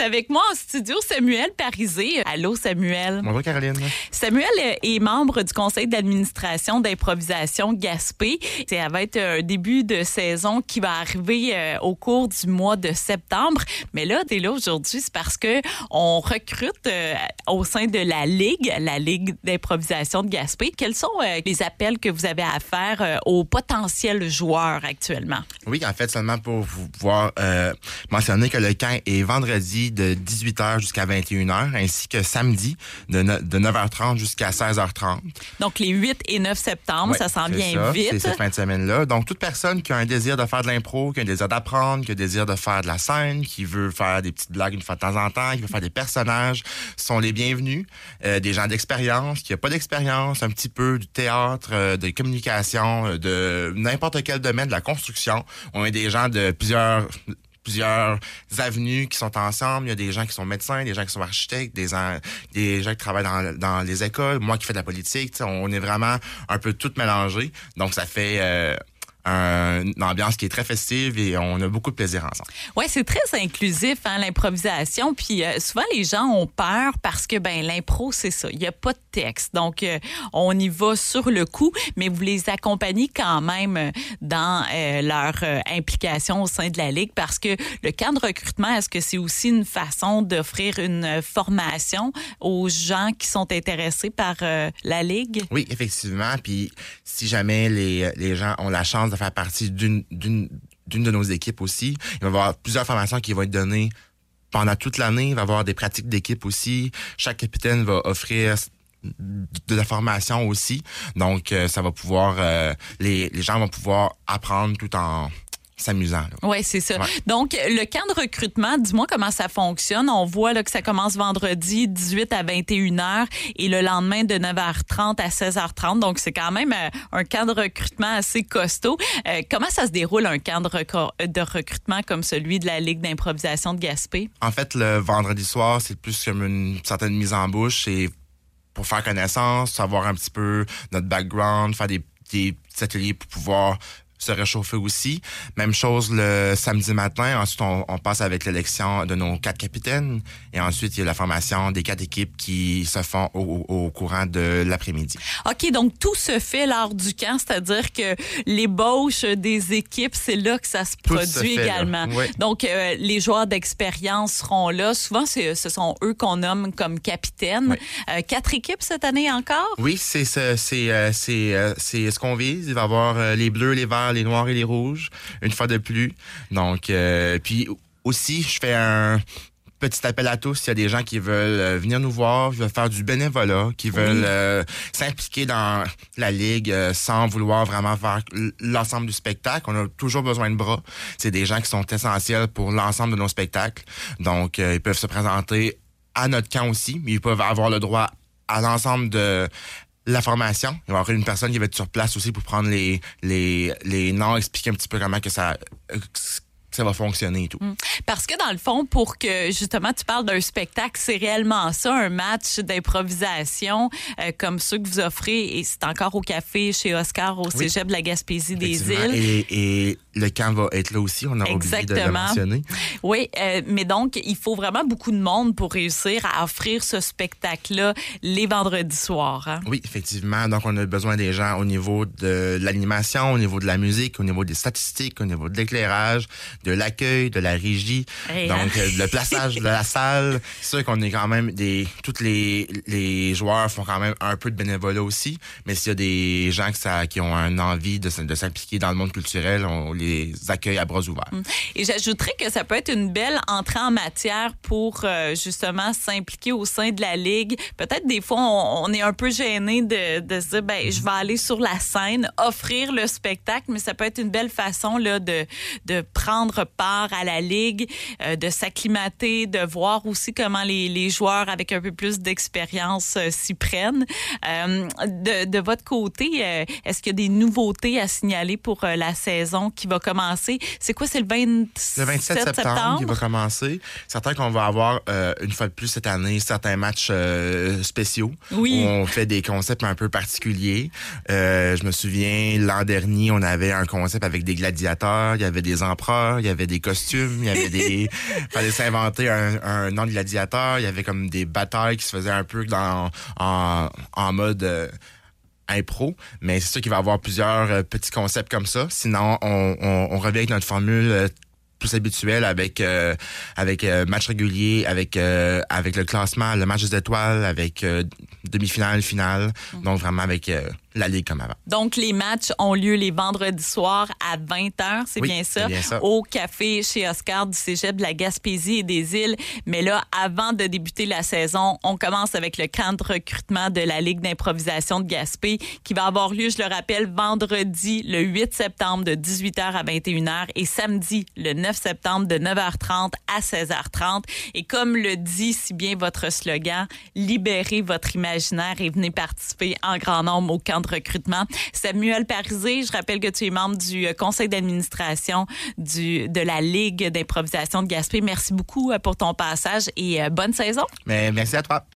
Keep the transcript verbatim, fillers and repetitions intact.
avec moi en studio Samuel Parisé. Allô, Samuel. Bonjour, Caroline. Samuel est membre du conseil d'administration d'improvisation Gaspé. Ça va être un début de saison qui va arriver euh, au cours du mois de septembre. Mais là, t'es là aujourd'hui, c'est parce que on recrute euh, au sein de la Ligue, la Ligue d'improvisation de Gaspé. Quels sont euh, les appels que vous avez à faire euh, aux potentiels joueurs actuellement? Oui, en fait, seulement pour vous pouvoir euh, mentionner que le camp est vendredi de dix-huit heures jusqu'à vingt et une heures, ainsi que samedi de, no- de neuf heures trente jusqu'à seize heures trente. Donc, les huit et neuf septembre, Ouais, ça s'en c'est vient ça, vite. C'est cette fin de semaine-là. Donc, toute personne qui a un désir de faire de l'impro, qui a un désir d'apprendre, qui a un désir de faire de la scène, qui veut faire des petites blagues une fois de temps en temps, qui veut faire des personnages, sont les bienvenus. Euh, des gens d'expérience, qui n'ont pas d'expérience, un petit peu du théâtre, euh, de communication, euh, de n'importe quel domaine, de la construction. On a des gens de plusieurs... plusieurs avenues qui sont ensemble. Il y a des gens qui sont médecins, des gens qui sont architectes, des, en, des gens qui travaillent dans, dans les écoles, moi qui fais de la politique. On est vraiment un peu tout mélangé. Donc, ça fait... Euh, Un, une ambiance qui est très festive et on a beaucoup de plaisir ensemble. Oui, c'est très inclusif, hein, l'improvisation. Puis euh, souvent, les gens ont peur parce que ben l'impro, c'est ça. Il n'y a pas de texte. Donc, euh, on y va sur le coup, mais vous les accompagnez quand même dans euh, leur euh, implication au sein de la Ligue parce que le camp de recrutement, est-ce que c'est aussi une façon d'offrir une formation aux gens qui sont intéressés par euh, la Ligue? Oui, effectivement. Puis, si jamais les, les gens ont la chance de faire partie d'une, d'une, d'une de nos équipes aussi. Il va y avoir plusieurs formations qui vont être données pendant toute l'année. Il va y avoir des pratiques d'équipe aussi. Chaque capitaine va offrir de la formation aussi. Donc, euh, ça va pouvoir... Euh, les, les gens vont pouvoir apprendre tout en... s'amusant. Oui, c'est ça. Ouais. Donc, le camp de recrutement, dis-moi comment ça fonctionne. On voit là, que ça commence vendredi dix-huit à vingt et une heures et le lendemain de neuf heures trente à seize heures trente. Donc, c'est quand même euh, un camp de recrutement assez costaud. Euh, comment ça se déroule, un camp de, reco- de recrutement comme celui de la Ligue d'improvisation de Gaspé? En fait, le vendredi soir, c'est plus comme une certaine mise en bouche et pour faire connaissance, savoir un petit peu notre background, faire des, des petits ateliers pour pouvoir se réchauffer aussi. Même chose le samedi matin. Ensuite, on, on passe avec l'élection de nos quatre capitaines. Et ensuite, il y a la formation des quatre équipes qui se font au, au, au courant de l'après-midi. OK, donc tout se fait lors du camp, c'est-à-dire que l'ébauche des équipes, c'est là que ça se Tout produit se fait, également. oui. Donc, euh, les joueurs d'expérience seront là. Souvent, c'est, ce sont eux qu'on nomme comme capitaines. Oui. Euh, quatre équipes cette année encore? Oui, c'est c'est c'est euh, c'est, euh, c'est ce qu'on vise. Il va y avoir euh, les bleus, les verts, les noirs et les rouges, une fois de plus. Donc, euh, puis aussi, je fais un petit appel à tous. S'il y a des gens qui veulent euh, venir nous voir, qui veulent faire du bénévolat, qui veulent Oui. euh, s'impliquer dans la Ligue euh, sans vouloir vraiment faire l'ensemble du spectacle. On a toujours besoin de bras. C'est des gens qui sont essentiels pour l'ensemble de nos spectacles. Donc, euh, ils peuvent se présenter à notre camp aussi, mais ils peuvent avoir le droit à l'ensemble de la formation. Il va y avoir une personne qui va être sur place aussi pour prendre les les les noms, expliquer un petit peu comment que ça euh, ça va fonctionner et tout. Parce que dans le fond, pour que justement tu parles d'un spectacle, c'est réellement ça, un match d'improvisation euh, comme ceux que vous offrez, et c'est encore au café chez Oscar au Oui. Cégep de la Gaspésie des Effectivement. Îles. Et, et le camp va être là aussi, on a oublié de le mentionner. Oui, euh, mais donc, il faut vraiment beaucoup de monde pour réussir à offrir ce spectacle-là les vendredis soirs. Hein? Oui, effectivement. Donc, on a besoin des gens au niveau de l'animation, au niveau de la musique, au niveau des statistiques, au niveau de l'éclairage, de l'accueil, de la régie, Hey, donc hein? euh, le plaçage de la salle. C'est sûr qu'on est quand même des... Tous les, les joueurs font quand même un peu de bénévolat aussi, mais s'il y a des gens que ça, qui ont une envie de, de s'impliquer dans le monde culturel, on les accueille à bras ouverts. Et j'ajouterais que ça peut être une belle entrée en matière pour euh, justement s'impliquer au sein de la Ligue. Peut-être des fois, on, on est un peu gêné de, de se dire, ben, je vais aller sur la scène, offrir le spectacle, mais ça peut être une belle façon là, de, de prendre part à la Ligue, euh, de s'acclimater, de voir aussi comment les, les joueurs avec un peu plus d'expérience euh, s'y prennent. Euh, de, de votre côté, euh, est-ce qu'il y a des nouveautés à signaler pour euh, la saison qui va commencer? C'est quoi, c'est le vingt-sept Le vingt-sept septembre, septembre? qui va commencer. Certain qu'on va avoir, euh, une fois de plus cette année, certains matchs euh, spéciaux. Oui. Où on fait des concepts un peu particuliers. Euh, je me souviens, l'an dernier, on avait un concept avec des gladiateurs, il y avait des empereurs, il y il y avait des costumes, il y avait des... fallait s'inventer un, un nom de gladiateur, il y avait comme des batailles qui se faisaient un peu dans, en, en mode... Euh, impro, mais c'est sûr qu'il va y avoir plusieurs euh, petits concepts comme ça. Sinon, on, on, on revient avec notre formule euh, plus habituelle avec euh, avec euh, match régulier, avec euh, avec le classement, le match des étoiles, avec euh, demi-finale, finale. Mm. Donc vraiment avec euh, la Ligue comme avant. Donc, les matchs ont lieu les vendredis soirs à vingt heures, c'est oui, bien ça, c'est bien ça, au café chez Oscar du Cégep de la Gaspésie et des Îles. Mais là, avant de débuter la saison, on commence avec le camp de recrutement de la Ligue d'improvisation de Gaspé qui va avoir lieu, je le rappelle, vendredi le huit septembre de dix-huit heures à vingt et une heures et samedi le neuf septembre de neuf heures trente à seize heures trente. Et comme le dit si bien votre slogan, libérez votre imaginaire et venez participer en grand nombre au camp de recrutement. Samuel Parisé, je rappelle que tu es membre du conseil d'administration du, de la Ligue d'improvisation de Gaspé. Merci beaucoup pour ton passage et bonne saison. Mais merci à toi.